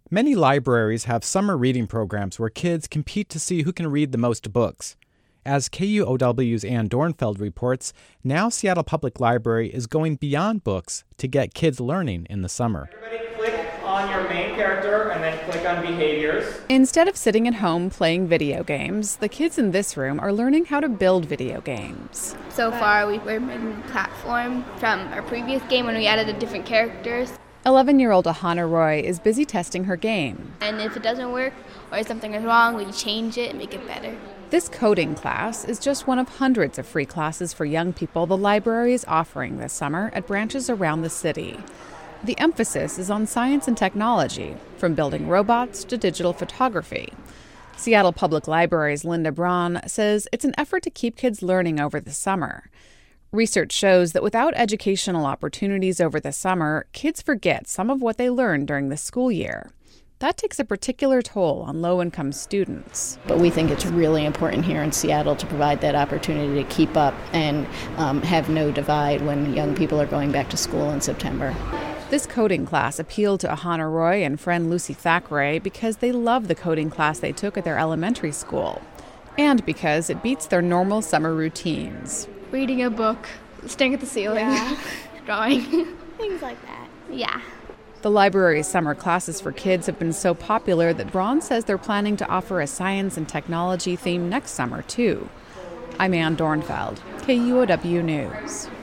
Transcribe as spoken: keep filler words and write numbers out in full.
Many libraries have summer reading programs where kids compete to see who can read the most books. As K U O W's Ann Dornfeld reports, now Seattle Public Library is going beyond books to get kids learning in the summer. Everybody click on your main character and then click on behaviors. Instead of sitting at home playing video games, the kids in this room are learning how to build video games. So far, we've been making a platform from our previous game when we added the different characters. eleven-year-old Ahana Roy is busy testing her game. And if it doesn't work or if something is wrong, we change it and make it better. This coding class is just one of hundreds of free classes for young people the library is offering this summer at branches around the city. The emphasis is on science and technology, from building robots to digital photography. Seattle Public Library's Linda Braun says it's an effort to keep kids learning over the summer. Research shows that without educational opportunities over the summer, kids forget some of what they learned during the school year. That takes a particular toll on low-income students. But we think it's really important here in Seattle to provide that opportunity to keep up and um, have no divide when young people are going back to school in September. This coding class appealed to Ahana Roy and friend Lucy Thackeray because they love the coding class they took at their elementary school, and because it beats their normal summer routines. Reading a book, staring at the ceiling, yeah. Drawing. Things like that. Yeah. The library's summer classes for kids have been so popular that Braun says they're planning to offer a science and technology theme next summer, too. I'm Ann Dornfeld, K U O W News.